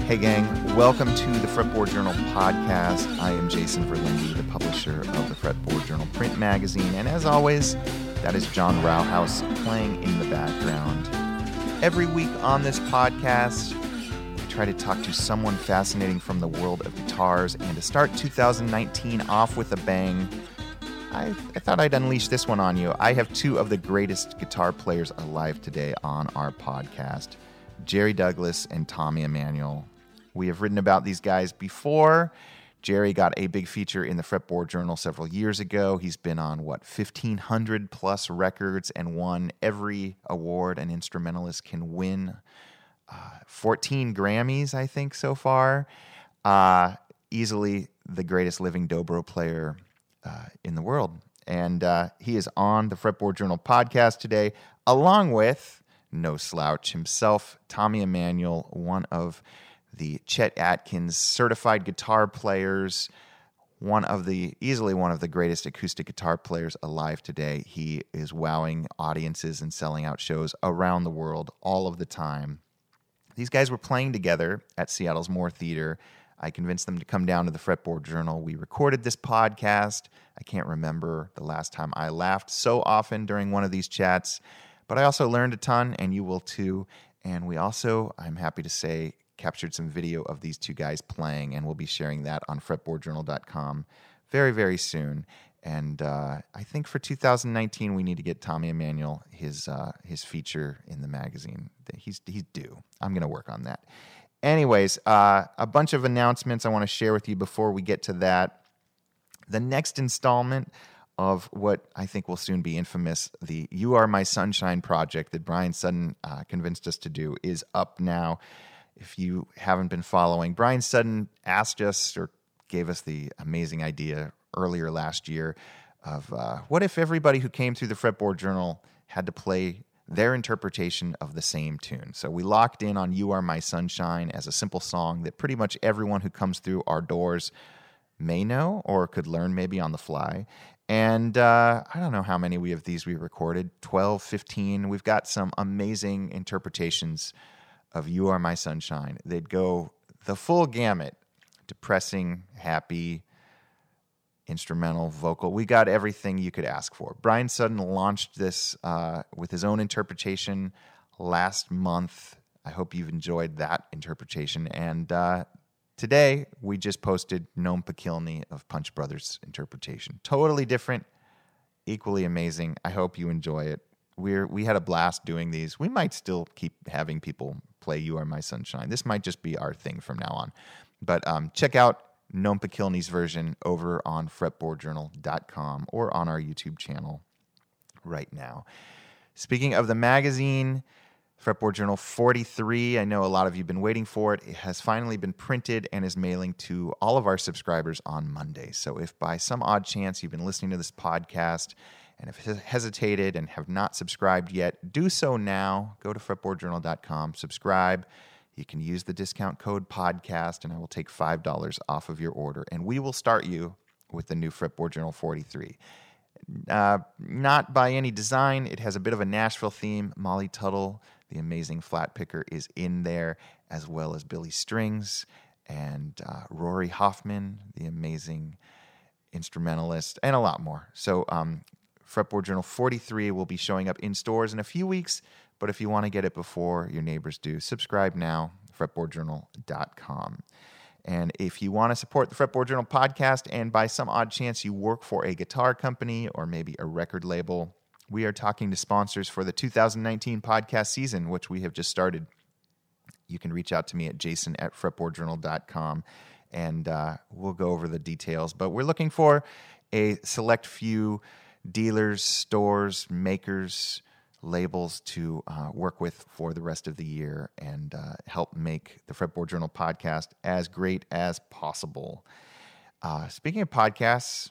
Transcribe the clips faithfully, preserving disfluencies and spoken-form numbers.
Hey gang, welcome to the Fretboard Journal podcast. I am Jason Verlinde, the publisher of the Fretboard Journal print magazine, and as always, that is John Rauhaus playing in the background. Every week on this podcast, we try to talk to someone fascinating from the world of guitars, and to start two thousand nineteen off with a bang, I, I thought I'd unleash this one on you. I have two of the greatest guitar players alive today on our podcast, Jerry Douglas and Tommy Emmanuel. We have written about these guys before. Jerry got a big feature in the Fretboard Journal several years ago. He's been on, what, fifteen hundred plus records and won every award an instrumentalist can win. Uh, fourteen Grammys, I think, so far. Uh, easily the greatest living dobro player uh, in the world. And uh, he is on the Fretboard Journal podcast today, along with, no slouch himself, Tommy Emmanuel, one of the Chet Atkins certified guitar players, one of the, easily one of the greatest acoustic guitar players alive today. He is wowing audiences and selling out shows around the world all of the time. These guys were playing together at Seattle's Moore Theater. I convinced them to come down to the Fretboard Journal. We recorded this podcast. I can't remember the last time I laughed so often during one of these chats, but I also learned a ton, and you will too. And we also, I'm happy to say, captured some video of these two guys playing, and we'll be sharing that on fretboard journal dot com very, very soon. And uh, I think for two thousand nineteen, we need to get Tommy Emmanuel his uh, his feature in the magazine. He's he's due. I'm going to work on that. Anyways, uh, a bunch of announcements I want to share with you before we get to that. The next installment of what I think will soon be infamous, the You Are My Sunshine project that Brian Sudden uh, convinced us to do, is up now. If you haven't been following, Brian Sudden asked us, or gave us the amazing idea earlier last year of uh, what if everybody who came through the Fretboard Journal had to play their interpretation of the same tune. So we locked in on You Are My Sunshine as a simple song that pretty much everyone who comes through our doors may know or could learn maybe on the fly. And uh, I don't know how many we of these we recorded, twelve, fifteen. We've got some amazing interpretations of You Are My Sunshine. They'd go the full gamut, depressing, happy, instrumental, vocal. We got everything you could ask for. Brian Sudden launched this uh, with his own interpretation last month. I hope you've enjoyed that interpretation. And uh, today, we just posted Noam Pikelny of Punch Brothers' interpretation. Totally different, equally amazing. I hope you enjoy it. We're, we had a blast doing these. We might still keep having people play You Are My Sunshine. This might just be our thing from now on. But um, check out Noam Pikelny's version over on fretboard journal dot com or on our YouTube channel right now. Speaking of the magazine, Fretboard Journal forty-three, I know a lot of you have been waiting for it. It has finally been printed and is mailing to all of our subscribers on Monday. So if by some odd chance you've been listening to this podcast and have hesitated and have not subscribed yet, do so now. Go to fretboard journal dot com, subscribe. You can use the discount code podcast, and I will take five dollars off of your order. And we will start you with the new Fretboard Journal forty-three. Uh, not by any design. It has a bit of a Nashville theme. Molly Tuttle, the amazing flat picker, is in there, as well as Billy Strings and uh, Rory Hoffman, the amazing instrumentalist, and a lot more. So um, Fretboard Journal forty-three will be showing up in stores in a few weeks, but if you want to get it before your neighbors do, subscribe now, fretboard journal dot com. And if you want to support the Fretboard Journal podcast and by some odd chance you work for a guitar company or maybe a record label, we are talking to sponsors for the two thousand nineteen podcast season, which we have just started. You can reach out to me at jason at fretboard journal dot com, and uh, we'll go over the details. But we're looking for a select few dealers, stores, makers, labels to uh, work with for the rest of the year and uh, help make the Fretboard Journal podcast as great as possible. Uh, speaking of podcasts,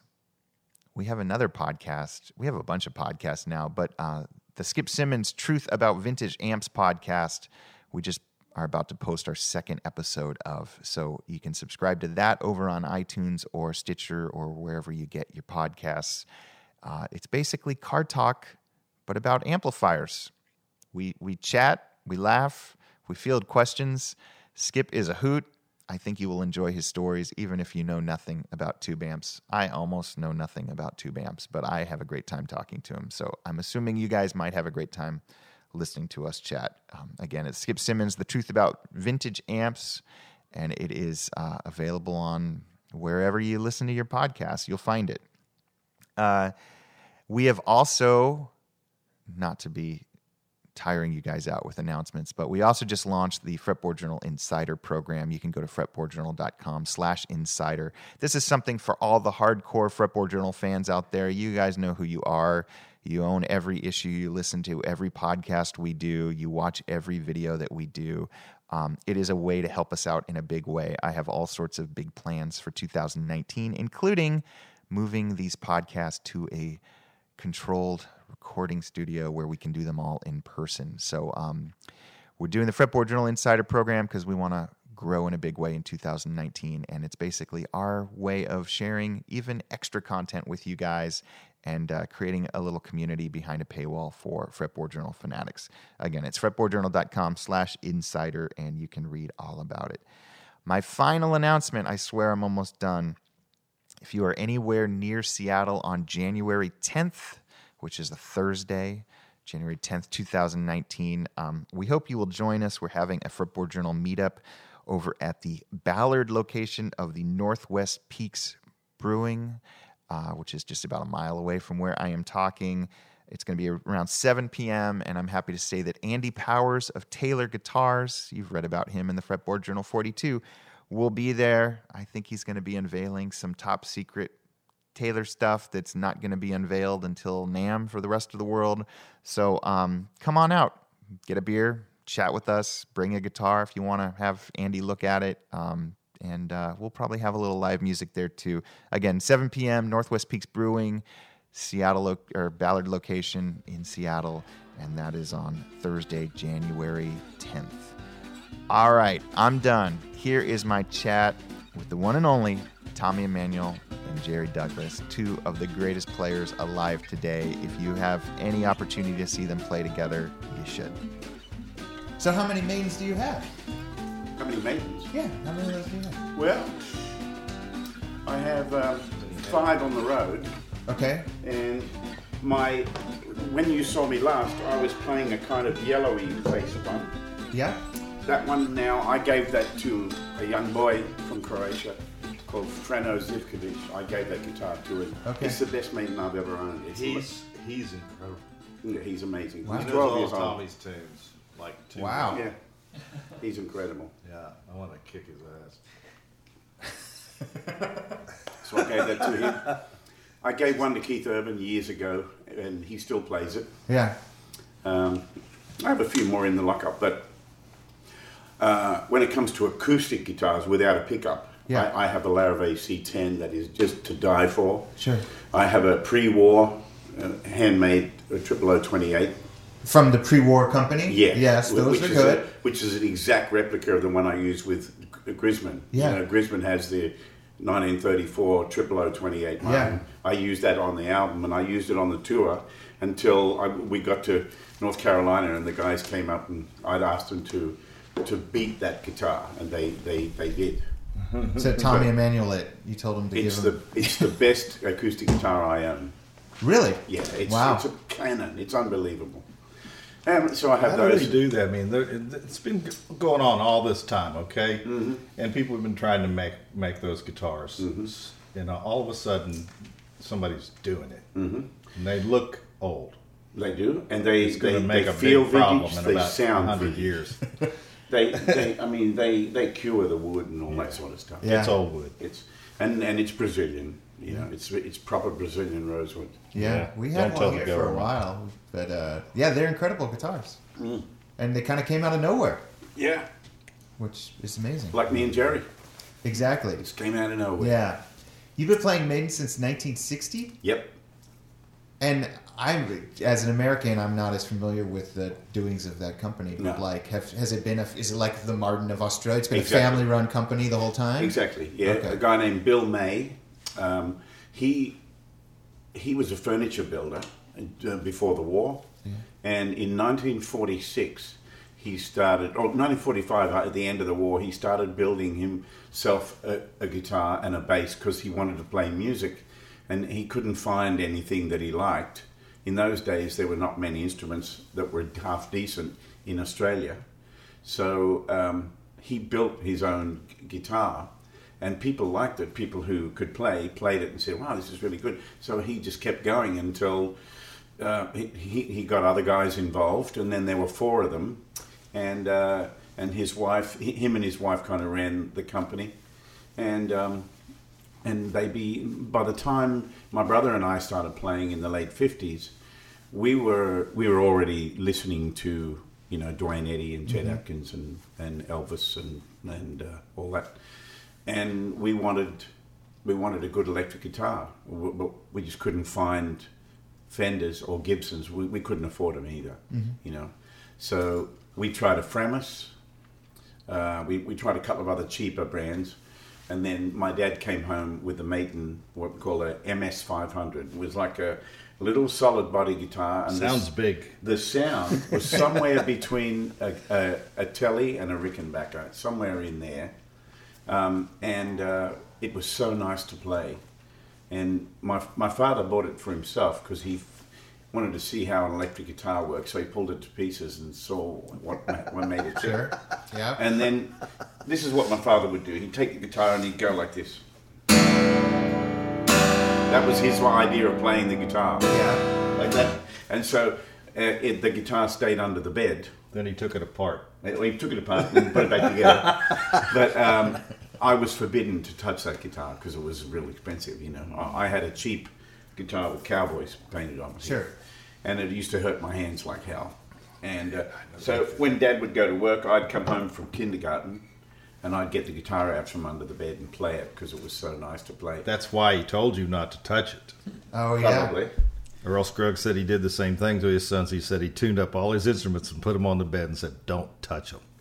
we have another podcast. We have a bunch of podcasts now, but uh, the Skip Simmons Truth About Vintage Amps podcast, we just are about to post our second episode of. So you can subscribe to that over on iTunes or Stitcher or wherever you get your podcasts. Uh, it's basically car talk, but about amplifiers. We we chat, we laugh, we field questions. Skip is a hoot. I think you will enjoy his stories, even if you know nothing about tube amps. I almost know nothing about tube amps, but I have a great time talking to him. So I'm assuming you guys might have a great time listening to us chat. Um, again, it's Skip Simmons, The Truth About Vintage Amps, and it is uh, available on wherever you listen to your podcasts. You'll find it. Uh, we have also, not to be tiring you guys out with announcements, but we also just launched the Fretboard Journal Insider program. You can go to fretboardjournal.com slash insider. This is something for all the hardcore Fretboard Journal fans out there. You guys know who you are. You own every issue you listen to, every podcast we do. You watch every video that we do. Um, it is a way to help us out in a big way. I have all sorts of big plans for two thousand nineteen, including moving these podcasts to a controlled recording studio where we can do them all in person. So um, we're doing the Fretboard Journal Insider program because we want to grow in a big way in two thousand nineteen, and it's basically our way of sharing even extra content with you guys and uh, creating a little community behind a paywall for Fretboard Journal fanatics. Again, it's fretboardjournal.com slash insider, and you can read all about it. My final announcement, I swear I'm almost done. If you are anywhere near Seattle on January tenth, which is a Thursday, January tenth, twenty nineteen, um, we hope you will join us. We're having a Fretboard Journal meetup over at the Ballard location of the Northwest Peaks Brewing, uh, which is just about a mile away from where I am talking. It's going to be around seven p.m., and I'm happy to say that Andy Powers of Taylor Guitars, you've read about him in the Fretboard Journal forty-two, will be there. I think he's going to be unveiling some top secret Taylor stuff that's not going to be unveiled until NAMM for the rest of the world. So um, come on out, get a beer, chat with us, bring a guitar if you want to have Andy look at it. Um, and uh, we'll probably have a little live music there too. Again, seven p.m., Northwest Peaks Brewing, Seattle lo- or Ballard location in Seattle, and that is on Thursday, January tenth. All right, I'm done. Here is my chat with the one and only Tommy Emmanuel and Jerry Douglas, two of the greatest players alive today. If you have any opportunity to see them play together, you should. So how many maidens do you have? How many maidens? Yeah, how many of those do you have? Well, I have um, five on the road. Okay. And my, when you saw me last, I was playing a kind of yellowy face one. Yeah? That one now, I gave that to a young boy from Croatia called Frano Zivkovic. I gave that guitar to him. Okay. It's the best maiden I've ever owned. It's he's he's incredible. Yeah, he's amazing. Wow. He's He twelve knows years all old. Tommy's tunes. Like tunes. Wow. Yeah. He's incredible. Yeah, I want to kick his ass. So I gave that to him. I gave one to Keith Urban years ago, and he still plays it. Yeah. Um, I have a few more in the lockup, but uh, when it comes to acoustic guitars without a pickup, yeah. I, I have a Larrivee C ten that is just to die for. Sure. I have a pre-war uh, handmade triple O twenty-eight. From the pre-war company? Yeah. Yes, those which are is good. A, which is an exact replica of the one I used with Grisman. Yeah. You know, Grisman has the nineteen thirty-four triple O twenty-eight line. Yeah. I used that on the album, and I used it on the tour until I, we got to North Carolina, and the guys came up, and I'd asked them to to beat that guitar, and they, they, they did. So Tommy Emmanuel, it you told him to It's give the him... it's the best acoustic guitar I own. Really? Yeah, it's, Wow. it's a cannon. It's unbelievable. And so I have How do those. they do that? I mean, there- it's been going on all this time, okay? Mm-hmm. And people have been trying to make make those guitars. Mm-hmm. You know, all of a sudden, somebody's doing it, Mm-hmm. and they look old. They do, and they It's they, going to make they a feel big problem vintage. in They about sound one hundred vintage. years. They, they, I mean, they, they cure the wood and all that sort of stuff. Yeah. It's old wood. It's and and it's Brazilian. You know, it's it's proper Brazilian rosewood. Yeah, Yeah. we had Don't tell one the here for a government. while. But uh, yeah, they're incredible guitars. Mm. And they kind of came out of nowhere, Yeah, which is amazing. like me and Jerry. Exactly. It just came out of nowhere. Yeah. You've been playing Maiden since nineteen sixty? Yep. And I'm, as an American, I'm not as familiar with the doings of that company. But No. like, have, has it been a? Is it like the Martin of Australia? It's been Exactly. a family-run company the whole time. Exactly. Yeah. Okay. A guy named Bill May. Um, he he was a furniture builder uh, before the war, Yeah. and in nineteen forty-six he started, or nineteen forty-five, at the end of the war, he started building himself a, a guitar and a bass because he wanted to play music, and he couldn't find anything that he liked. In those days, there were not many instruments that were half decent in Australia. So um, he built his own guitar, and people liked it. People who could play played it and said, wow, this is really good. So he just kept going until uh, he, he, he got other guys involved, and then there were four of them. And uh, and his wife, him and his wife kind of ran the company. And um, and they be, by the time my brother and I started playing in the late fifties, we were we were already listening to, you know, Duane Eddy and Chet mm-hmm. Atkins and, and Elvis and and uh, all that, and we wanted we wanted a good electric guitar, but we just couldn't find Fenders or Gibsons. We, we couldn't afford them either, mm-hmm. you know. So we tried a Framus. Uh, we we tried a couple of other cheaper brands, and then my dad came home with the Maton, what we call a M S five hundred. It was like a little solid body guitar. And Sounds this, big. The sound was somewhere between a, a, a Telly and a Rickenbacker, somewhere in there. Um, and uh, it was so nice to play. And my my father bought it for himself because he f- wanted to see how an electric guitar works. So he pulled it to pieces and saw what, ma- what made it tick. Sure. Yeah. And then this is what my father would do. He'd take the guitar and he'd go like this. That was his idea of playing the guitar. Yeah. Like that. And so uh, it, the guitar stayed under the bed. Then he took it apart. He took it apart and put it back together. But um, I was forbidden to touch that guitar because it was real expensive, you know. I, I had a cheap guitar with cowboys painted on it. Sure. And it used to hurt my hands like hell. And uh, so when Dad would go to work, I'd come home from kindergarten and I'd get the guitar out from under the bed and play it because it was so nice to play. That's why he told you not to touch it. Oh, yeah. Probably. Earl Scruggs said he did the same thing to his sons. He said he tuned up all his instruments and put them on the bed and said, don't touch them.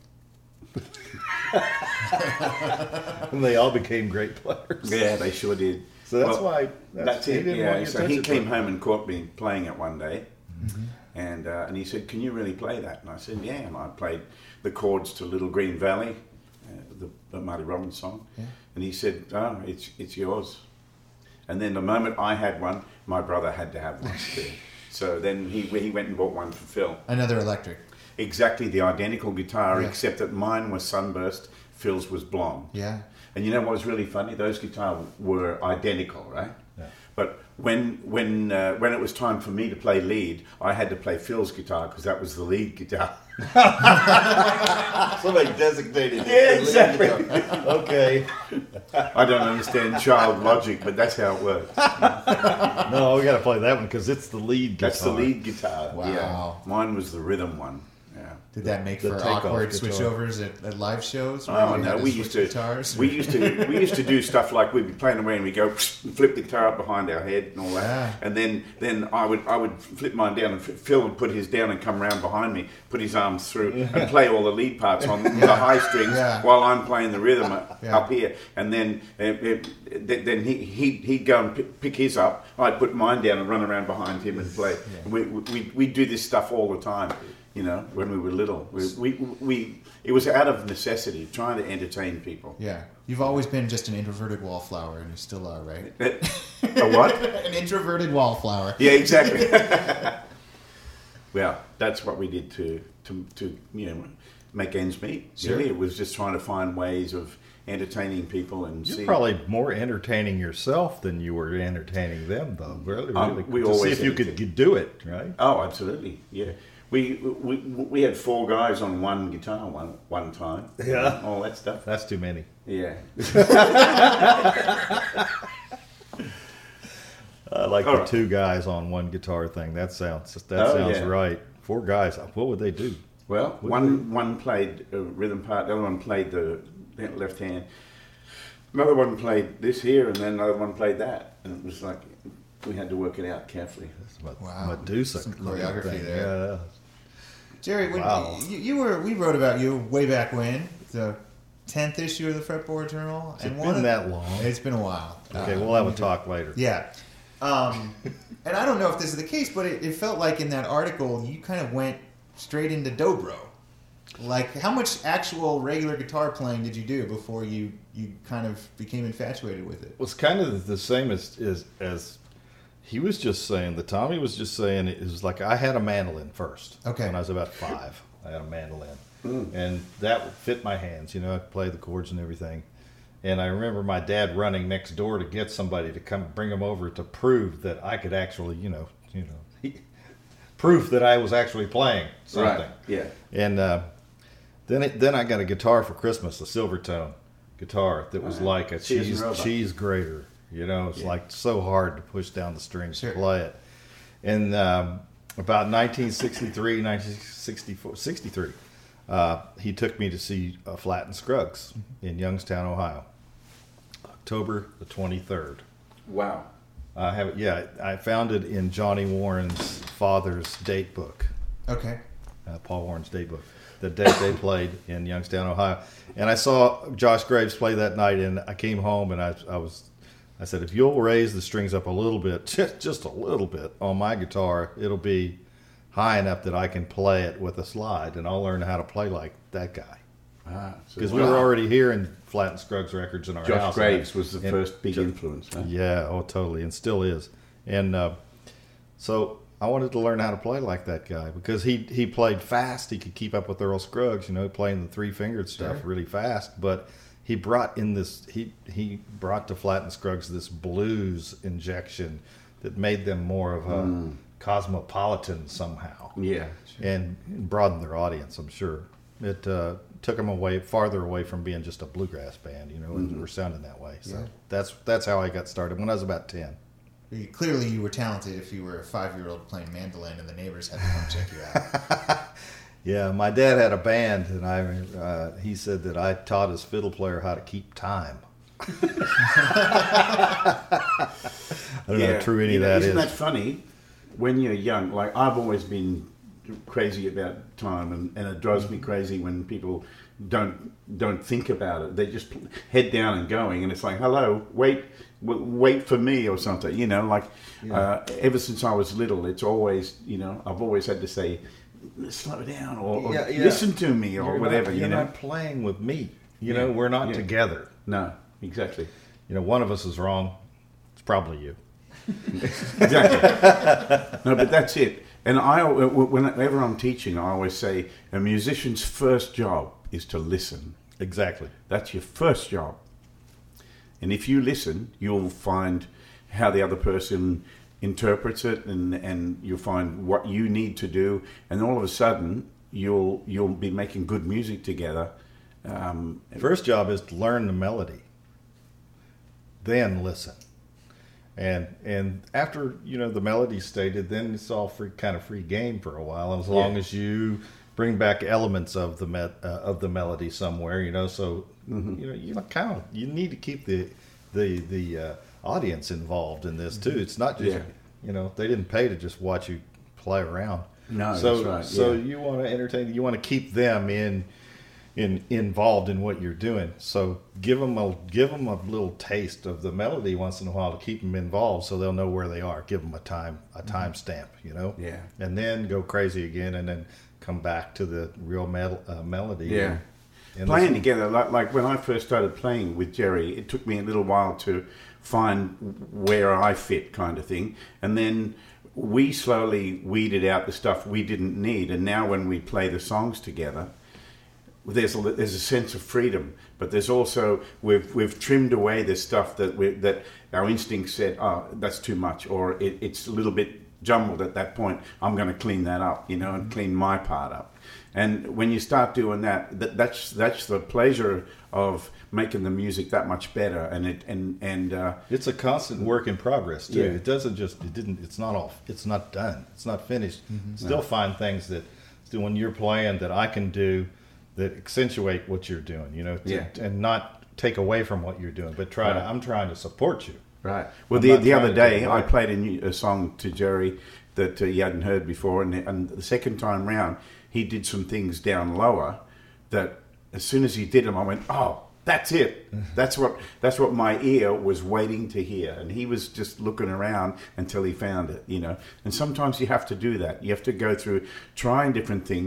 And they all became great players. Yeah, they sure did. So that's well, why. That's, that's he it. didn't Yeah. want you to So touch he it, came but- home and caught me playing it one day, Mm-hmm. and uh, and he said, "Can you really play that?" And I said, "Yeah." And I played the chords to Little Green Valley, uh, the, the Marty Robbins song, Yeah. and he said, "Oh, it's it's yours." And then the moment I had one, my brother had to have one too. So then he he went and bought one for Phil. Another electric. Exactly the identical guitar, Yeah. except that mine was sunburst, Phil's was blonde. Yeah. And you know what was really funny? Those guitars were identical, right? Yeah. But when when uh, when it was time for me to play lead, I had to play Phil's guitar because that was the lead guitar. So they designated it. Yeah, exactly. Okay. I don't understand child logic, but that's how it works. No, we got to play that one because it's the lead guitar. That's the lead guitar. Wow. Yeah. Mine was the rhythm one. Yeah. Did that make The for takeoff awkward guitar. switchovers at, at live shows? where Oh you no, had we switch used to guitars? we used to we used to do stuff like we'd be playing away and we go flip the guitar up behind our head and all that, Yeah. and then then I would I would flip mine down and Phil would put his down and come around behind me, put his arms through and play all the lead parts on the high strings Yeah. while I'm playing the rhythm up, Yeah. up here, and then uh, uh, then he he he'd go and pick, pick his up. I'd put mine down and run around behind him and play. Yeah. We we we do this stuff all the time. You know, when we were little, we, we, we, it was out of necessity, trying to entertain people. Yeah. You've always been just an introverted wallflower, and you still are, right? A what? An introverted wallflower. Yeah, exactly. Well, that's what we did to, to, to you know, make ends meet. Sure. Really, it was just trying to find ways of entertaining people and You're see. probably more entertaining yourself than you were entertaining them, though. Really, Um, really. we to see always if you could entertain. do it, right? Oh, absolutely. Yeah. We, we we had four guys on one guitar one one time. Yeah. All that stuff. That's too many. Yeah. I like All the right. two guys on one guitar thing. That sounds that Oh, sounds yeah. right. Four guys. What would they do? Well, Would one one played a rhythm part, the other one played the left hand. Another one played this here, and then another one played that. And it was like, we had to work it out carefully. It's about Wow. Medusa Some choreography thing. there. Yeah. Jerry, when Wow. you, you were, we wrote about you way back when, the tenth issue of the Fretboard Journal. Has it one been of- that long? It's been a while. Okay, Uh, we'll have a talk later. Yeah. Um, and I don't know if this is the case, but it, it felt like in that article you kind of went straight into dobro. Like, how much actual regular guitar playing did you do before you, you kind of became infatuated with it? It was kind of the same as, as as he was just saying. The Tommy was just saying it was like I had a mandolin first. Okay. When I was about five, I had a mandolin, Mm. and that would fit my hands. You know, I could play the chords and everything. And I remember my dad running next door to get somebody to come bring him over to prove that I could actually, you know, you know, he, proof that I was actually playing something. Right. Yeah. And uh, then it, then I got a guitar for Christmas, a Silvertone guitar that was Uh, like a Sears and cheese Roebuck. cheese grater. You know, it's Yeah. like so hard to push down the strings Sure. to play it. And um, about nineteen sixty-three, nineteen sixty-four, sixty-three, uh, he took me to see uh, Flatt and Scruggs in Youngstown, Ohio, October the twenty-third. Wow. I have it. Yeah, I found it in Johnny Warren's father's date book. Okay. Uh, Paul Warren's date book, the date they played in Youngstown, Ohio. And I saw Josh Graves play that night, and I came home and I, I was, I said, if you'll raise the strings up a little bit, just, just a little bit on my guitar, it'll be high enough that I can play it with a slide, and I'll learn how to play like that guy. Ah, so Because we were already hearing Flatt and Scruggs records in our Josh house. Graves was the And- first big Jo- influence. Huh? Yeah, oh, totally, and still is. And uh, so I wanted to learn how to play like that guy because he he played fast. He could keep up with Earl Scruggs, you know, playing the three fingered stuff Sure. really fast. But he brought in this he he brought to Flatt and Scruggs this blues injection that made them more of a Mm. cosmopolitan somehow, Yeah. and broadened their audience. I'm sure it uh, took them away farther away from being just a bluegrass band, you know, and Mhm. we're sounding that way. So Yeah. that's that's how I got started when I was about ten. You- Clearly, you were talented if you were a five-year-old playing mandolin and the neighbors had to come check you out. Yeah, my dad had a band, and I uh, he said that I taught his fiddle player how to keep time. I don't know how true any You of know, that isn't is. that funny? When you're young, like I've always been crazy about time, and, and it drives me crazy when people don't don't think about it. They just head down and going, and it's like, hello, wait, w- wait for me or something. You know, like uh, ever since I was little, it's always, you know, I've always had to say, slow down or, or Yeah, yeah. listen to me or You're whatever. Not, you you're know, not playing with me. You Yeah, know, we're not yeah. together. no, exactly. You know, one of us is wrong. It's probably you. Exactly. No, but that's it. And I, whenever I'm teaching, I always say a musician's first job is to listen. Exactly. That's your first job. And if you listen, you'll find how the other person interprets it, and, and you'll find what you need to do. And all of a sudden, you'll you'll be making good music together. Um, First job is to learn the melody, then listen, and and after you know the melody's stated, then it's all free, kind of free game for a while, as long Yeah. as you bring back elements of the me- uh, of the melody somewhere, you know. So Mhm. you know you kind of you need to keep the the the uh, audience involved in this too. It's not just Yeah. you know they didn't pay to just watch you play around. No, so that's right, so yeah. you want to entertain. You want to keep them in. In, involved in what you're doing, so give them a give them a little taste of the melody once in a while to keep them involved, so they'll know where they are. Give them a time a time stamp, you know. Yeah. And then go crazy again, and then come back to the real mel- uh, melody. Yeah. And Playing listen. together, like, like when I first started playing with Jerry, it took me a little while to find where I fit, kind of thing. And then we slowly weeded out the stuff we didn't need. And now when we play the songs together, there's a, there's a sense of freedom, but there's also we've we've trimmed away the stuff that we that our instincts said, oh, that's too much, or it, it's a little bit jumbled at that point. I'm going to clean that up, you know, and clean my part up. And when you start doing that, that that's that's the pleasure of making the music that much better. And it and and uh, It's a constant work in progress too. Yeah. It doesn't just it didn't it's not all it's not done. It's not finished. Still No. find things that still when you're playing that I can do that accentuate what you're doing, you know, to, Yeah. and not take away from what you're doing, but try to Right. I'm trying to support you. Right. Well, I'm the not the trying other to take day it away. I played a, new, a song to Jerry that uh, he hadn't heard before, and, and the second time round he did some things down lower that as soon as he did them, I went, oh, that's it. That's what that's what my ear was waiting to hear, and he was just looking around until he found it, you know. And sometimes you have to do that. You have to go through trying different things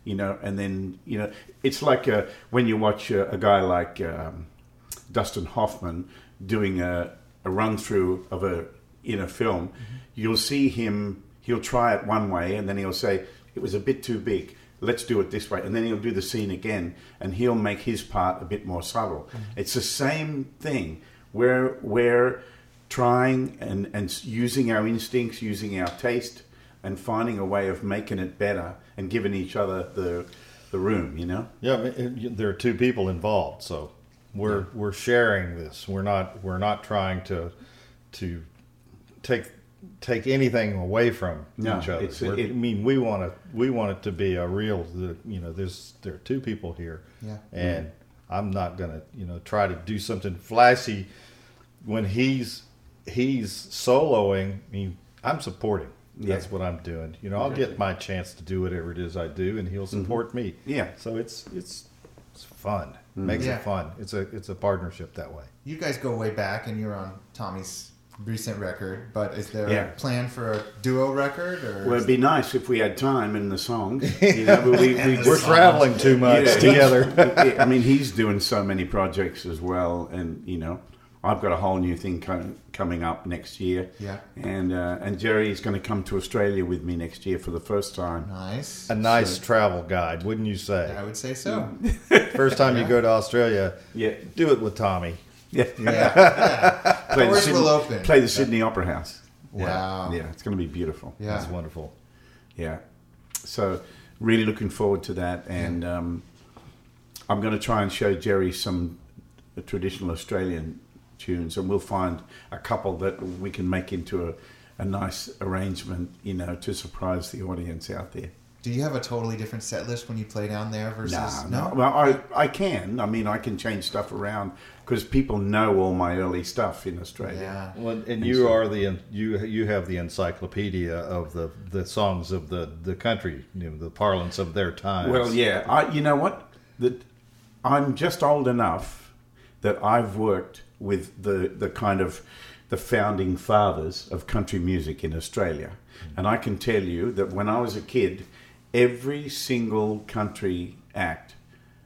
you know, and then, you know, it's like uh, when you watch a, a guy like um, Dustin Hoffman doing a, a run through of a in a film, mm-hmm. you'll see him, he'll try it one way and then he'll say, it was a bit too big, let's do it this way. And then he'll do the scene again and he'll make his part a bit more subtle. Mm-hmm. It's the same thing. We're, we're trying and, and using our instincts, using our taste, and finding a way of making it better and giving each other the the room, you know? Yeah, I mean, there are two people involved, so we're yeah. we're sharing this. We're not we're not trying to to take take anything away from no, each other. It's, it, I mean, we want to we want it to be a real. You know, there's there are two people here, yeah, and mm-hmm. I'm not gonna you know try to do something flashy when he's he's soloing. I mean, I'm supporting. That's yeah. what I'm doing. You know, I'll get my chance to do whatever it is I do, and he'll support mm-hmm. me. Yeah. So it's it's it's fun. Mm-hmm. Makes yeah. it fun. It's a it's a partnership that way. You guys go way back, and you're on Tommy's recent record. But is there yeah. a plan for a duo record? Or well, it'd be nice if we had time in the songs. You know, but we, we we're traveling too much yeah, together. I mean, he's doing so many projects as well, and you know. I've got a whole new thing com- coming up next year. Yeah. And uh, and Jerry's going to come to Australia with me next year for the first time. Nice. A nice so, travel guide, wouldn't you say? I would say so. First time yeah. you go to Australia, yeah. do it with Tommy. Yeah. Yeah. yeah. Play Doors the Sydney, will open. Play the Sydney Opera House. Wow. Yeah, it's going to be beautiful. Yeah. That's wonderful. Yeah. So really looking forward to that. And yeah. um, I'm going to try and show Jerry some traditional Australian tunes, and we'll find a couple that we can make into a, a nice arrangement, you know, to surprise the audience out there. Do you have a totally different set list when you play down there versus nah, no? no? Well, I I can. I mean, I can change stuff around because people know all my early stuff in Australia. Yeah. Well, and, and you so, are the you you have the encyclopedia of the, the songs of the, the country, you know, the parlance of their times. Well, yeah. I you know what? That I'm just old enough that I've worked with the, the kind of the founding fathers of country music in Australia. Mm-hmm. And I can tell you that when I was a kid, every single country act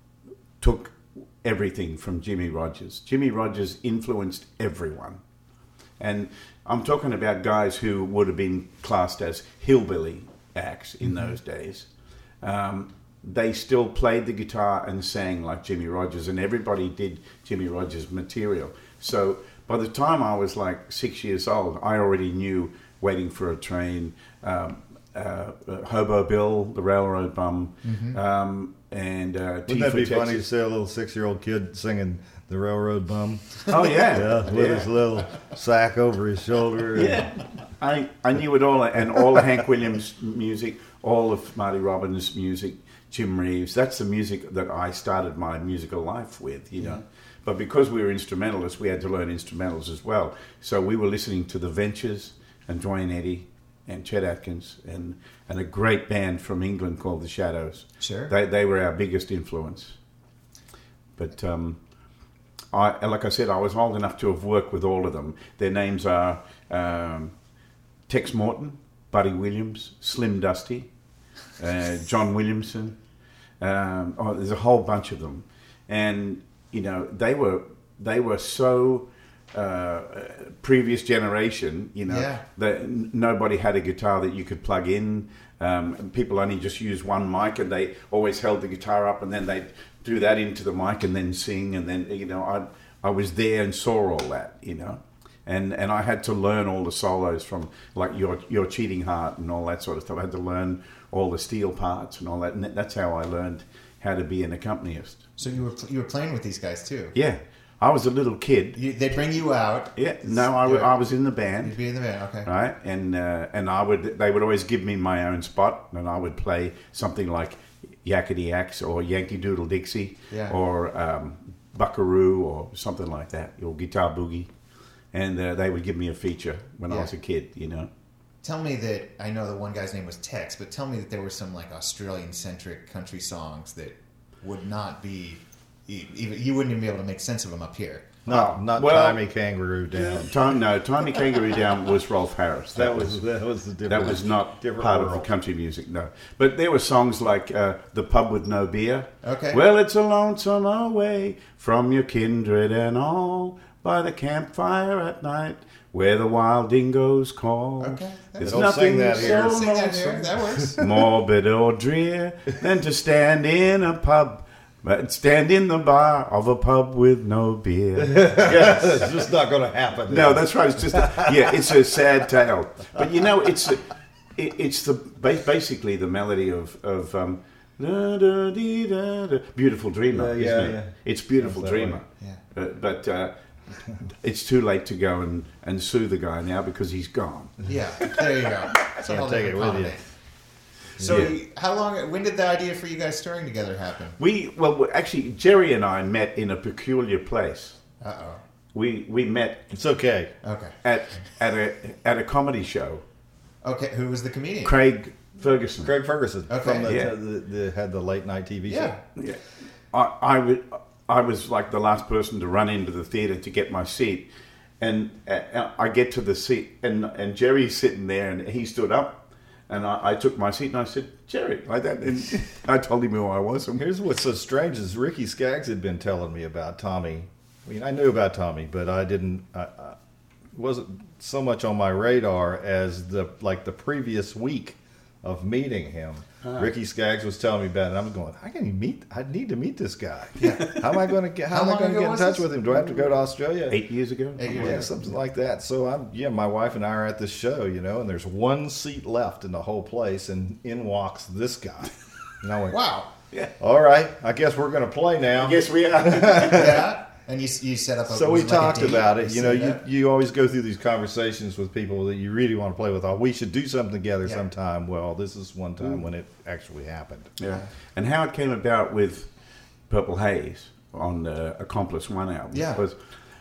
took everything from Jimmy Rogers. Jimmy Rogers influenced everyone. And I'm talking about guys who would have been classed as hillbilly acts in mm-hmm. those days. Um, they still played the guitar and sang like Jimmy Rogers, and everybody did Jimmy Rogers material. So by the time I was like six years old, I already knew Waiting for a Train, um, uh, uh, Hobo Bill, The Railroad Bum, mm-hmm. um, and uh, Wouldn't that be Texas. Funny to see a little six-year-old kid singing The Railroad Bum? Oh, yeah. yeah with yeah. his little sack over his shoulder. Yeah. I, I knew it all, and all the Hank Williams music, all of Marty Robbins' music, Jim Reeves. That's the music that I started my musical life with, you know. Yeah. But because we were instrumentalists, we had to learn instrumentals as well. So we were listening to The Ventures and Dwayne Eddy and Chet Atkins and, and a great band from England called The Shadows. Sure. They they were our biggest influence. But um, I, like I said, I was old enough to have worked with all of them. Their names are um, Tex Morton, Buddy Williams, Slim Dusty, uh, John Williamson. Um, oh, there's a whole bunch of them. And you know, they were they were so uh, previous generation. You know, yeah. that n- nobody had a guitar that you could plug in. Um, people only just used one mic, and they always held the guitar up, and then they'd do that into the mic, and then sing. And then you know, I I was there and saw all that. You know, and and I had to learn all the solos from like your your Cheating Heart and all that sort of stuff. I had to learn all the steel parts and all that, and that's how I learned how to be an accompanist. So you were you were playing with these guys too? Yeah, I was a little kid. You, they bring you out. Yeah, no, I, w- I was in the band. You'd be in the band, okay. Right, and uh, and I would they would always give me my own spot, and I would play something like Yakety Axe or Yankee Doodle Dixie, yeah. or um, Buckaroo or something like that, or Guitar Boogie, and uh, they would give me a feature when yeah. I was a kid, you know. Tell me that, I know the one guy's name was Tex, but tell me that there were some like Australian-centric country songs that would not be you, even, you wouldn't even be able to make sense of them up here. Not Oh, not well, Tommy Kangaroo Down. Time, no, Tiny Kangaroo Down was Rolf Harris. That was that was the different. That was not different part world. of the country music, no. But there were songs like uh, The Pub with No Beer. Okay. Well, it's a lonesome away from your kindred and all by the campfire at night where the wild dingoes call. Okay. There's Don't nothing sing that here. so Sing that here. lonesome, That works. morbid or drear than to stand in a pub, but stand in the bar of a pub with no beer. Yeah, it's just not going to happen. No, that's right. It's just a, yeah, it's a sad tale. But you know, it's a, it, it's the ba- basically the melody of of um, da, da, dee, da, da, Beautiful Dreamer, Yeah, isn't yeah, it? yeah. It's Beautiful Sounds that Dreamer. way. Yeah. But, but uh, it's too late to go and, and sue the guy now because he's gone. Yeah, there you go. It's a Can't whole take it different with you. comedy. So, Yeah. you- how long? When did the idea for you guys touring together happen? We well, actually, Jerry and I met in a peculiar place. Uh oh. We we met It's okay. Okay. at at a at a comedy show. Okay. Who was the comedian? Craig Ferguson. Craig Ferguson Okay. from the, Yeah. the, the had the late night T V Yeah. show. Yeah, I, I, would, I was like the last person to run into the theatre to get my seat, and uh, I get to the seat, and and Jerry's sitting there, and he stood up, and I, I took my seat, and I said, Jerry, like that, and I told him who I was. And Here's what's so strange is Ricky Skaggs had been telling me about Tommy. I mean, I knew about Tommy, but I didn't. I, I wasn't so much on my radar as the like the previous week of meeting him. Ricky Skaggs was telling me about it, and I was going, I can meet. I need to meet this guy. How am I going to get? How, How am I long going to ago get in was touch this? with him? Do I have to go to Australia? eight years ago. Eight years Yeah, ago. something like that. So I'm yeah, my wife and I are at this show, you know, and there's one seat left in the whole place, and in walks this guy. And I went, Wow. Yeah, all right, I guess we're going to play now. I guess we are. Yeah. And you you set up. A, So was we it like a talked date? about it. You know, set you, up? you always go through these conversations with people that you really want to play with. Oh, we should do something together Yeah. sometime. Well, this is one time when it actually happened. Yeah, and how it came about with Purple Haze on the Accomplice One album Yeah. was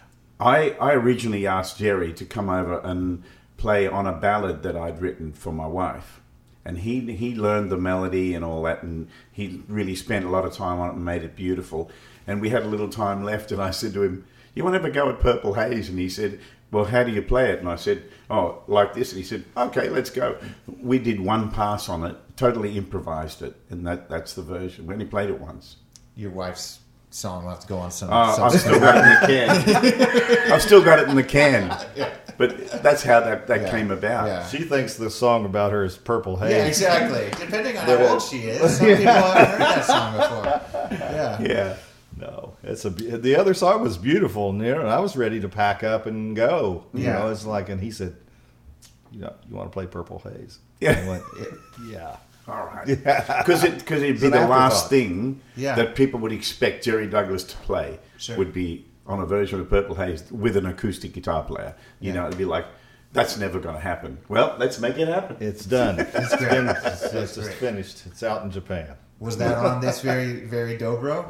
I I originally asked Jerry to come over and play on a ballad that I'd written for my wife, and he he learned the melody and all that, and he really spent a lot of time on it and made it beautiful. And we had a little time left, and I said to him, "You want to have a go at Purple Haze?" And he said, "Well, how do you play it?" And I said, "Oh, like this." And he said, "Okay, let's go." We did one pass on it, totally improvised it, and that that's the version. We only played it once. Your wife's song will have to go on some. Uh, some I've still got it in the can. I've still got it in the can. But that's how that, that Yeah. came about. Yeah. She thinks the song about her is Purple Haze. Yeah, exactly. Depending on how But- old she is, some people haven't heard that song before. Yeah. Yeah. No, it's a the other song was beautiful, and, you know, and I was ready to pack up and go. You Yeah. know, it's like, and he said, "You know, you want to play Purple Haze?" Yeah. And I went, yeah. All right. Because it, cause it'd be an the last afterthought. thing Yeah. that people would expect Jerry Douglas to play Sure. would be on a version of Purple Haze with an acoustic guitar player. You Yeah. know, it'd be like, that's never going to happen. Well, let's make it happen. It's done. It's great. been, it's, That's it's just great. finished. It's out in Japan. Was that on this very, very dobro?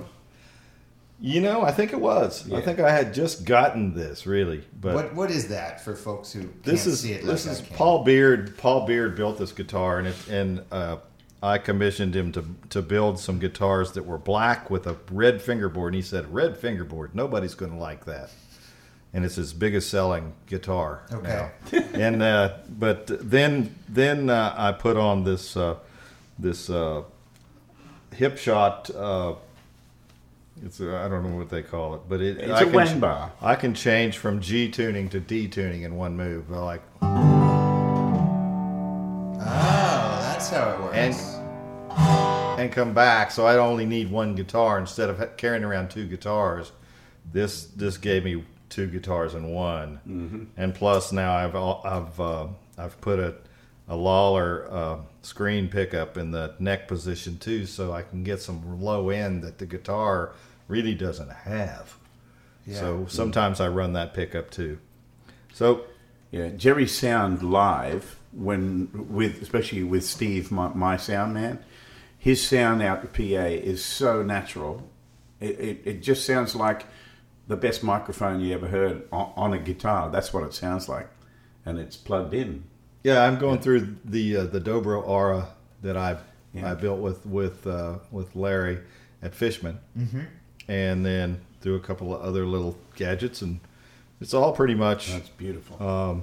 You know, I think it was. I Yeah. think I had just gotten this really, but What What is that for folks who this can't is see it this like is I can? Paul Beard. Paul Beard built this guitar, and it, and uh, I commissioned him to to build some guitars that were black with a red fingerboard. And he said, "Red fingerboard, nobody's going to like that." And it's his biggest selling guitar Okay. now. and uh, but then then uh, I put on this uh, this uh, hip shot. Uh, it's a, I don't know what they call it, but it, It's I a can wang bar. I can change from G tuning to D tuning in one move. I like Oh, that's how it works. and and come back, so I only need one guitar instead of ha- carrying around two guitars. This this gave me two guitars in one, mm-hmm. and plus now I've al- I've uh, I've put a a Lawler uh, screen pickup in the neck position too, so I can get some low end that the guitar really doesn't have. Yeah. So sometimes I run that pickup too. So Yeah, Jerry's sound live, when with especially with Steve, my, my sound man, his sound out the P A is so natural. It, it, it just sounds like the best microphone you ever heard on, on a guitar. That's what it sounds like, and it's plugged in. yeah, I'm going through the uh, the Dobro Aura that I Yeah. I built with with uh, with Larry at Fishman, mm-hmm. and then do a couple of other little gadgets, and it's all pretty much That's beautiful. um,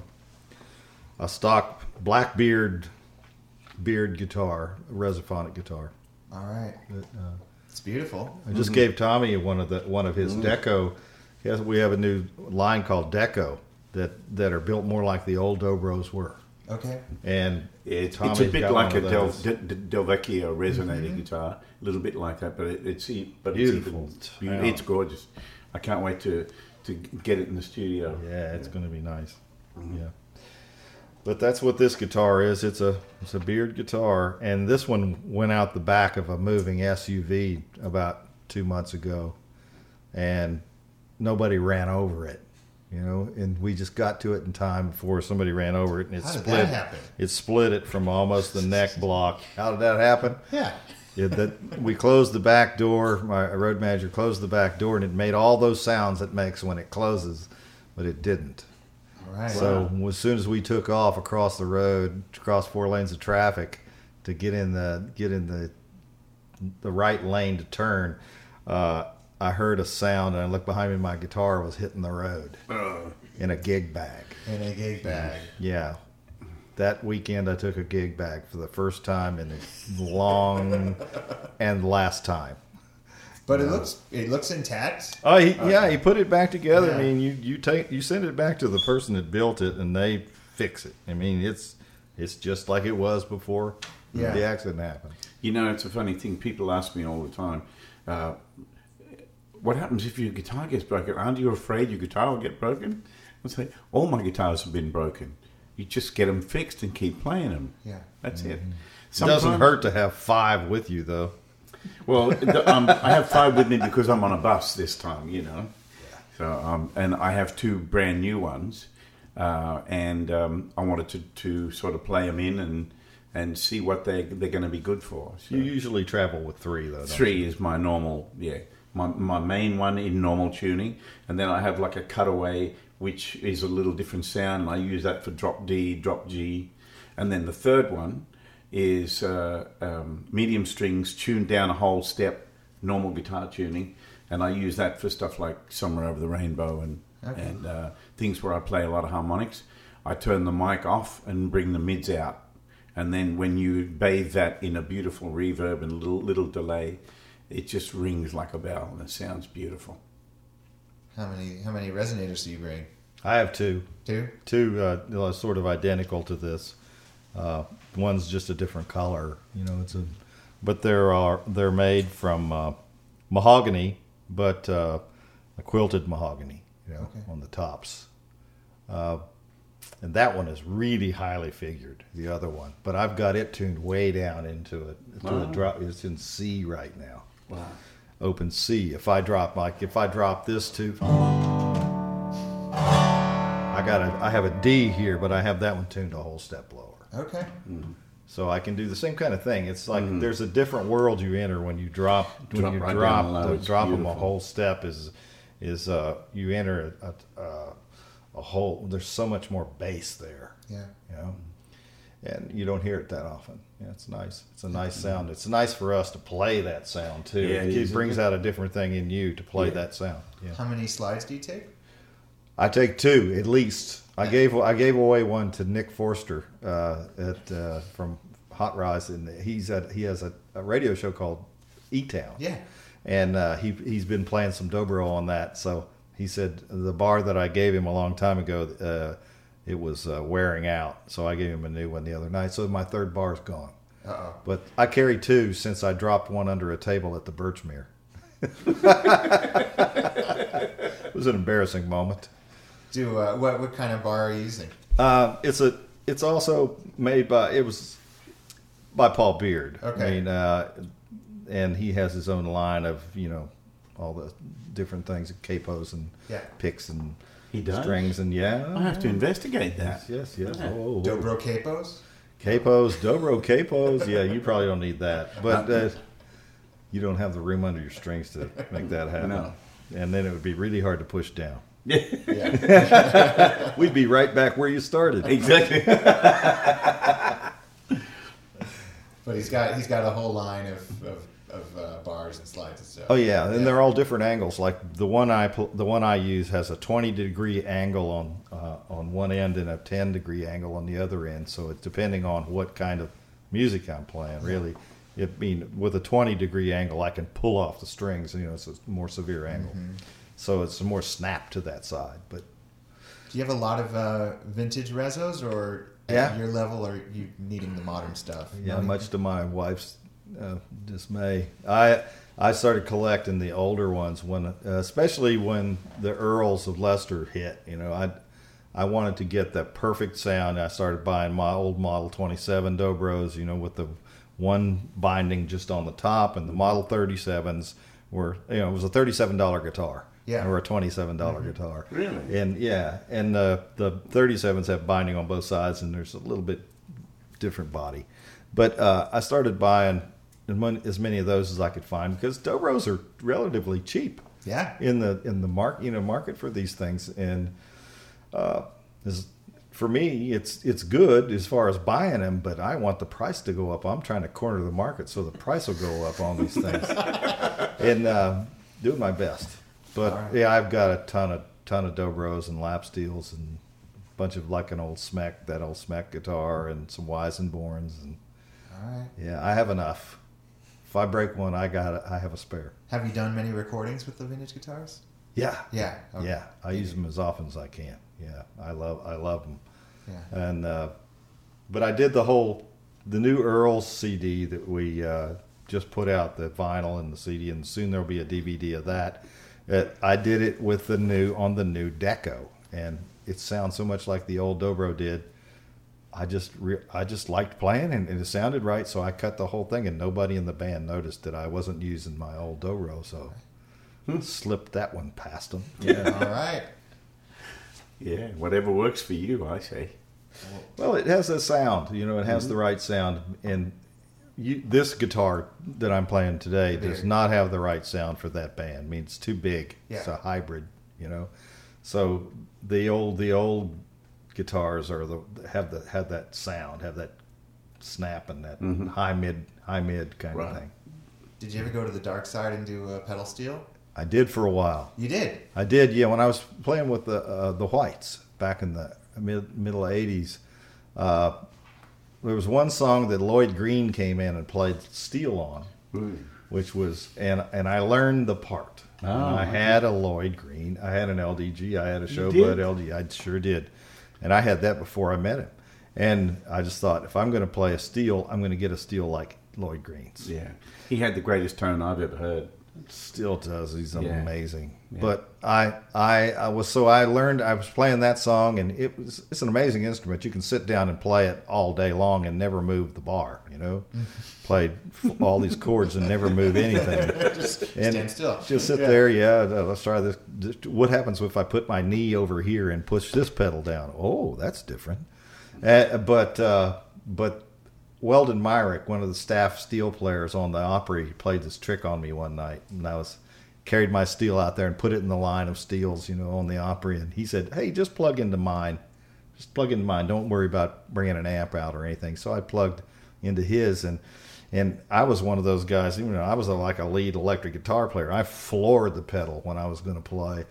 a stock Blackbeard beard guitar, a Resophonic guitar. All right. That, uh, It's beautiful. I just gave Tommy one of the one of his Deco. He has, we have a new line called Deco that that are built more like the old Dobros were, Okay. and It's, it's a Tommy's bit got like one a of Del, those. De, De, Del Vecchio resonating guitar, a little bit like that, but it, it's e- but Beautiful. It's, even, beau- it's gorgeous. I can't wait to to get it in the studio. Yeah, it's going to be nice. Yeah, but that's what this guitar is. It's a it's a beard guitar, and this one went out the back of a moving S U V about two months ago, and nobody ran over it. You know, and we just got to it in time before somebody ran over it, and it How did split. that happen? It split it from almost the neck block. How did that happen? Yeah. Yeah, that we closed the back door. My road manager closed the back door, and it made all those sounds it makes when it closes, but it didn't. All right. So as soon as we took off across the road, across four lanes of traffic, to get in the get in the the right lane to turn, uh, I heard a sound, and I looked behind me. My guitar was hitting the road Uh, in a gig bag. in a gig bag. Yeah. That weekend, I took a gig bag for the first time in a long and last time. But it looks it looks intact. Oh, he, yeah, he put it back together. Yeah. I mean, you, you take you send it back to the person that built it, and they fix it. I mean, it's it's just like it was before Yeah. the accident happened. You know, it's a funny thing. People ask me all the time, uh, what happens if your guitar gets broken? Aren't you afraid your guitar will get broken? I say, all my guitars have been broken. You just get them fixed and keep playing them. Yeah. That's it. It doesn't hurt to have five with you, though. Well, the, um, I have five with me because I'm on a bus this time, you know. So, um, and I have two brand new ones, uh, and um, I wanted to, to sort of play them in and and see what they they're going to be good for. So You usually travel with three, though. Don't three you? is my normal, yeah, my my main one in normal tuning, and then I have like a cutaway, which is a little different sound, and I use that for drop D, drop G, and then the third one is uh, um, medium strings tuned down a whole step, normal guitar tuning, and I use that for stuff like Somewhere Over the Rainbow and Okay. and uh, things where I play a lot of harmonics. I turn the mic off and bring the mids out, and then when you bathe that in a beautiful reverb and little little delay, it just rings like a bell and it sounds beautiful. How many how many resonators do you bring? I have two. Two? Two uh, sort of identical to this. Uh, one's just a different color, you know. It's a, but there are they're made from uh, mahogany, but uh, a quilted mahogany, you know, Okay. on the tops. Uh, and that one is really highly figured. The other one, but I've got it tuned way down into it. To Wow. a drop. It's in C right now. Wow. Open C. If I drop like if I drop this to, I got a I have a D here, but I have that one tuned a whole step lower. Okay. So I can do the same kind of thing. It's like there's a different world you enter when you drop when Drop you right drop down low. the, It's drop them a beautiful. whole step is is uh, you enter a, a, a whole. There's so much more bass there, Yeah. you know, and you don't hear it that often. Yeah, it's nice. It's a nice sound. It's nice for us to play that sound too. Yeah, it it is, brings isn't it? out a different thing in you to play Yeah. that sound. Yeah. How many slides do you take? I take two at least. I gave I gave away one to Nick Forster uh, at uh, from Hot Rods, and he's at, he has a, a radio show called E Town. Yeah. and uh, he he's been playing some dobro on that. So he said the bar that I gave him a long time ago, uh, it was uh, wearing out. So I gave him a new one the other night. So my third bar is gone. Uh oh. But I carry two since I dropped one under a table at the Birchmere. It was an embarrassing moment. Do uh, what what kind of bar are you using? Uh, it's a. It's also made by. It was by Paul Beard. Okay. I mean, uh, and he has his own line of you know all the different things, capos and Yeah. picks and He does? strings and yeah. I have to investigate that. Yes, yes. Yeah. Oh, oh, oh. Dobro capos. Capos, dobro capos. Yeah, you probably don't need that, but uh, you don't have the room under your strings to make that happen. No. And then it would be really hard to push down. Yeah. We'd be right back where you started. Exactly. But he's got he's got a whole line of, of of uh, bars and slides and stuff. Oh yeah, and they're all different angles. Like the one I pl- the one I use has a twenty degree angle on uh, on one end and a ten degree angle on the other end. So it's depending on what kind of music I'm playing. Really, it mean with a twenty degree angle, I can pull off the strings. You know, it's a more severe angle, mm-hmm. so it's more snap to that side. But do you have a lot of uh, vintage rezos, or yeah. at your level, are you needing the modern stuff? Yeah, much to my wife's uh, dismay. I I started collecting the older ones when, uh, especially when the Earls of Leicester hit. You know, I I wanted to get that perfect sound. I started buying my old Model twenty-seven Dobros, you know, with the one binding just on the top, and the Model thirty-sevens were, you know, it was a thirty-seven dollar guitar. Yeah. Or a twenty-seven dollar mm-hmm. guitar. Really? And yeah, and uh, the thirty-sevens have binding on both sides, and there's a little bit different body. But uh, I started buying as many of those as I could find because Dobros are relatively cheap. Yeah. In the in the market, you know, market for these things, and uh, is for me, it's it's good as far as buying them, but I want the price to go up. I'm trying to corner the market so the price will go up on these things, and uh, doing my best. But right. yeah, I've got a ton of ton of Dobros and lap steels and a bunch of like an old Smec, that old Smec guitar, and some Weisenborns, and all right. yeah, I have enough. If I break one, I got I have a spare. Have you done many recordings with the vintage guitars? Yeah, yeah, okay. yeah. I use them as often as I can. Yeah, I love I love them. Yeah, and uh, but I did the whole the new Earls C D that we uh, just put out, the vinyl and the C D, and soon there'll be a D V D of that. Uh, I did it with the new on the new Deco, and it sounds so much like the old Dobro did. I just re- I just liked playing, and, and it sounded right, so I cut the whole thing, and nobody in the band noticed that I wasn't using my old Dobro, so hmm. slipped that one past them. Yeah, all right. Yeah, whatever works for you, I say. Well, it has a sound, you know, it has mm-hmm. the right sound, and you, this guitar that I'm playing today does not have the right sound for that band. I mean, it's too big. Yeah. It's a hybrid, you know. So the old the old guitars are the have the have that sound, have that snap and that mm-hmm. high mid high mid kind right. of thing. Did you ever go to the dark side and do uh, pedal steel? I did for a while. You did? I did, yeah. When I was playing with the uh, the Whites back in the mid middle eighties. Uh, There was one song that Lloyd Green came in and played steel on, Ooh. which was, and and I learned the part. Oh, and I okay. had a Lloyd Green, I had an L D G, I had a Showbud L D G, I sure did. And I had that before I met him. And I just thought, if I'm going to play a steel, I'm going to get a steel like Lloyd Green's. Yeah. He had the greatest tone I've ever heard. Still does. He's Yeah. amazing. Yeah. But I, I, I was so I learned. I was playing that song, and it was. It's an amazing instrument. You can sit down and play it all day long and never move the bar. You know, played all these chords and never move anything. Just and stand still. Just sit Yeah. there. Yeah. Let's try this. What happens if I put my knee over here and push this pedal down? Oh, that's different. Uh, but uh, but. Weldon Myrick, one of the staff steel players on the Opry, played this trick on me one night, and I was carried my steel out there and put it in the line of steels, you know, on the Opry, and he said, "Hey, just plug into mine, just plug into mine. Don't worry about bringing an amp out or anything." So I plugged into his, and and I was one of those guys. You know, I was a, like a lead electric guitar player. I floored the pedal when I was going to play.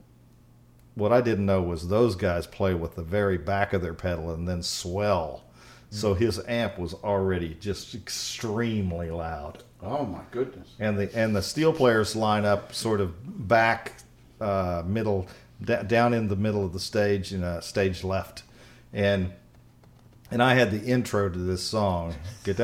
What I didn't know was those guys play with the very back of their pedal and then swell. So his amp was already just extremely loud. Oh my goodness! And the and the steel players line up sort of back, uh, middle, d- down in the middle of the stage, in a stage left, and and I had the intro to this song,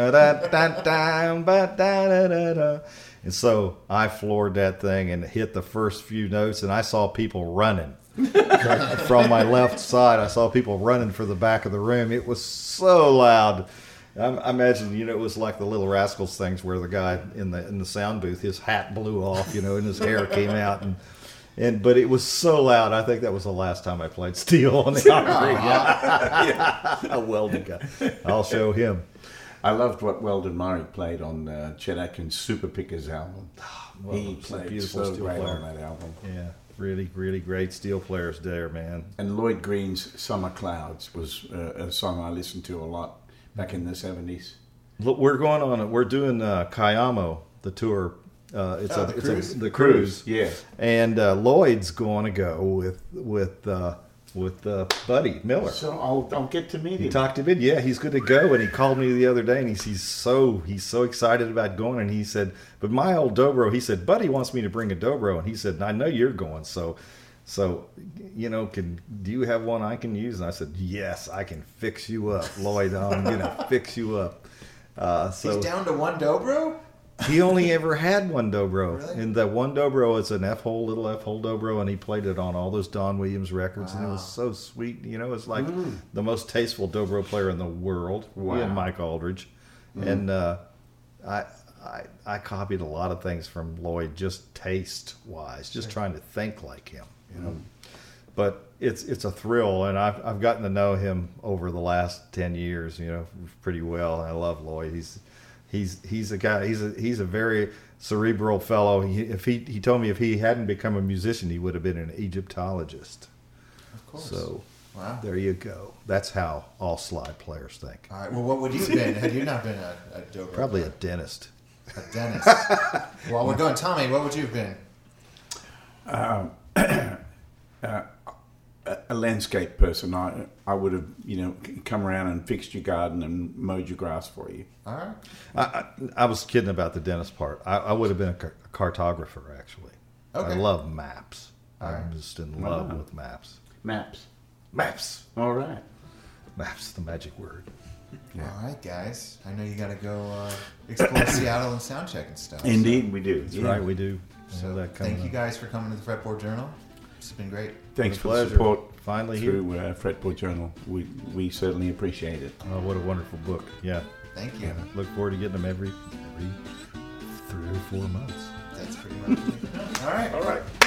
and so I floored that thing and hit the first few notes, and I saw people running. From my left side, I saw people running for the back of the room. It was so loud. I, I imagine, you know, it was like the Little Rascals things where the guy in the in the sound booth, his hat blew off, you know, and his hair came out, and and but it was so loud. I think that was the last time I played steel on the Opry. Yeah. A Weldon guy. I'll show him. I loved what Weldon Myrick played on uh, Chet Atkins' Super Pickers album. Well, he it's a played beautiful so steel great player. on that album. Yeah. Really, really great steel players there, man. And Lloyd Green's Summer Clouds was uh, a song I listened to a lot back in the seventies. Look, we're going on. We're doing uh, Kayamo the tour. Uh, it's Oh, a the it's cruise? a the cruise. Yeah. And uh, Lloyd's going to go with with uh, with uh, Buddy Miller. So I'll, I'll get to meet He him. talked to me. Yeah, he's good to go. And he called me the other day, and he's, he's so he's so excited about going. And he said, "But my old dobro," he said, "Buddy wants me to bring a dobro." And he said, "I know you're going, so so you know, can do you have one I can use?" And I said, "Yes, I can fix you up, Lloyd. I'm gonna fix you up." Uh, so He's down to one dobro? he only ever had one dobro, Really? and that one dobro is an F hole, little F hole dobro, and he played it on all those Don Williams records, and it was so sweet. You know, it's like the most tasteful dobro player in the world. Wow. He and Mike Aldridge, and uh, I, I I copied a lot of things from Lloyd, just taste wise, just trying to think like him. You know, but it's it's a thrill, and I've I've gotten to know him over the last ten years. You know, pretty well. I love Lloyd. He's He's he's a guy. He's a he's a very cerebral fellow. He, if he he told me if he hadn't become a musician, he would have been an Egyptologist. Of course. So Wow. there you go. That's how all slide players think. All right. Well, what would you have been had you not been a, a dobro? Probably a player? dentist. A dentist. Well, we're going. Tommy, what would you have been? A landscape person. I I would have, you know, come around and fixed your garden and mowed your grass for you. All right. I, I, I was kidding about the dentist part. I, I would have been a, car- a cartographer actually. I Okay. love maps. All I'm right. just in love Wow. with maps. Maps. Maps. All right. Maps. The magic word. All right, guys. I know you got to go uh, explore Seattle and sound check and stuff. Indeed, we do. That's Yeah. right. We do. So, All so that coming thank you up. guys for coming to the Fretboard Journal. It's been great. Thanks What a for the pleasure. support Finally here. through uh, Fretboard Journal. We we certainly appreciate it. Oh, what a wonderful book. Yeah. Thank you. Look forward to getting them every every three or four months. That's pretty much it. All right. All right.